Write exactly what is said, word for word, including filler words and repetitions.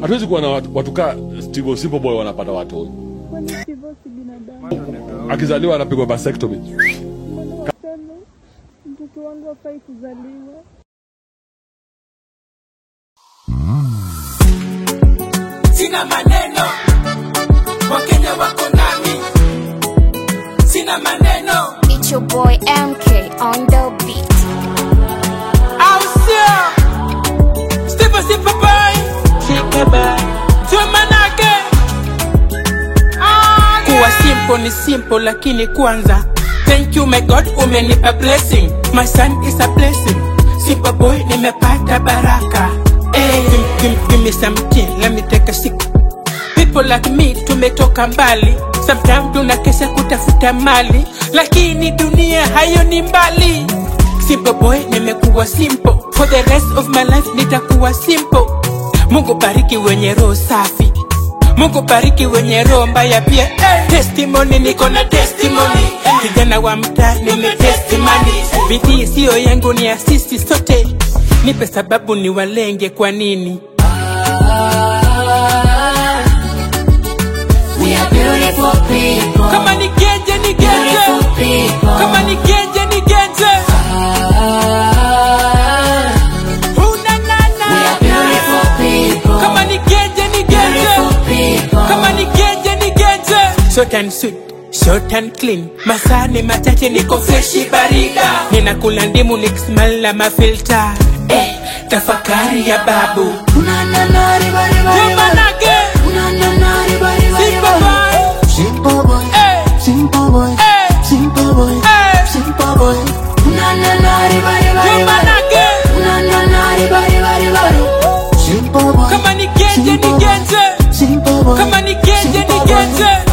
Hatuwezi kuwa na watu, watu kaa Steve Simple Boy wanapata watu. Kwani Steve si binadamu? Akizaliwa anapigwa vasectomy. Mtoto wangu hafai kuzaliwa. Sina maneno, Wakenya wako nami. Sina maneno. It's your boy M K on the beat. I'll see Steve Simple Boy. Shikaba Tumanake. Kuwa simple ni simple lakini kwanza thank you my God umenipa blessing. My son is a blessing. Simple Boy nimepata baraka. Hey, give, give, give me something, let me take a sip. People like me tumetoka mbali. Sometimes tunakesha kutafuta mali, lakini dunia hayo ni mbali. Simple Boy nimekuwa simple. For the rest of my life nitakuwa simple. Mungu bariki wenye roho safi, Mungu bariki wenye roho mbaya pia. Hey, testimony niko na testimony. Kijana wa mtaa nime testimony. Bidii sio yangu ni ya sisi sote. Nipe sababu ni walenge kwa nini. We are beautiful people. Kama ni genje ni genje. Kama ni genje ni genje. Huna nana. We are beautiful people. Kama ni genje ni genje. Kama ni genje ni genje. Short and sweet, short and clean. Masani machache niko freshi barida. Ninakula ndimu nikismile na mafilter. Eh, tafakari ya babu. Unananari bari bari. Tumanake. Unananari bari bari. Simple Boy. Simple Boy. Hey. Simple Boy. Hey. Simple Boy. Hey. Simple Boy. Unananari bari bari. Tumanake. Unananari bari bari bari. Simple Boy. Kama ni genje ni genje. Simple Boy. Kama ni genje ni genje.